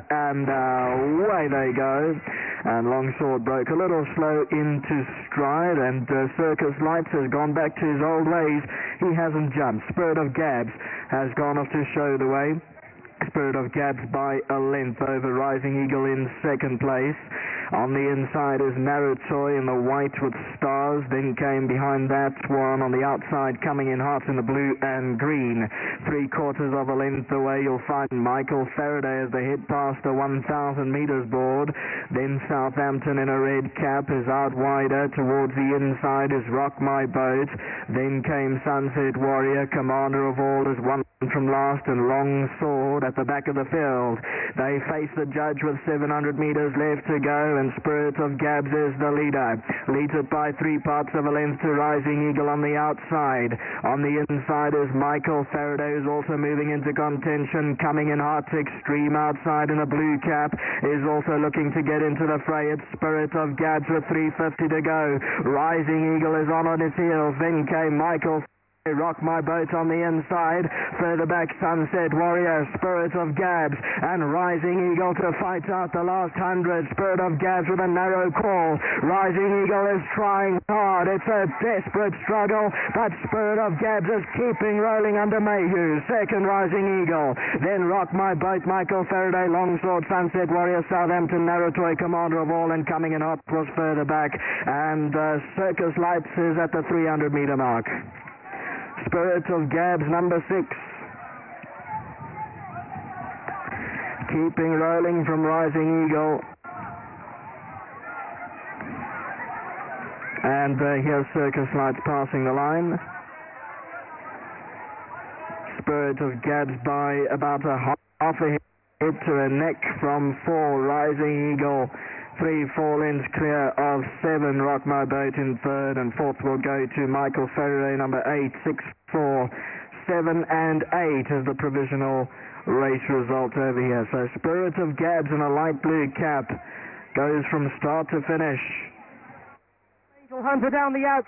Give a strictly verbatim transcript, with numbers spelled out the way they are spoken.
and uh, away they go. And Longsword broke a little slow into stride, and uh, Circus Lights has gone back to his old ways. He hasn't jumped. Spirit of Gabs has gone off to show the way. Spirit of Gabs by a length over Rising Eagle in second place. On the inside is Narutoy in the white with stars. Then came behind that one on the outside, coming in hot in the blue and green. Three quarters of a length away you'll find Michael Faraday as they hit past the one thousand meters board. Then Southampton in a red cap is out wider. Towards the inside is Rock My Boat. Then came Sunset Warrior. Commander of All is one from last, and Long Sword at the back of the field. They face the judge with seven hundred meters left to go, and Spirit of Gabs is the leader. Leads it by three parts of a length to Rising Eagle on the outside. On the inside is Michael Faraday, who's also moving into contention. Coming in hot, Extreme outside in a blue cap is also looking to get into the fray. It's Spirit of Gabs with three fifty to go. Rising Eagle is on on his heels. Then came Michael Rock My Boat on the inside. Further back, Sunset Warrior, Spirit of Gabs, and Rising Eagle to fight out the last hundred. Spirit of Gabs with a narrow call. Rising Eagle is trying hard. It's a desperate struggle, but Spirit of Gabs is keeping rolling under Mayhew. Second, Rising Eagle. Then Rock My Boat, Michael Faraday, Longsword, Sunset Warrior, Southampton, Narutoy, Commander of All, and coming in hot was further back. And uh, Circus Lights is at the three hundred meter mark. Spirit of Gabs, number six. Keeping rolling from Rising Eagle. And uh, here's Circus Lights passing the line. Spirit of Gabs by about a half a hit to a neck from four. Rising Eagle. Three, four lengths clear of seven. Rock My Boat in third, and fourth will go to Michael Faraday, number eight, six, four, seven, and eight is the provisional race result over here. So Spirit of Gabs in a light blue cap goes from start to finish. Hunter down the outside.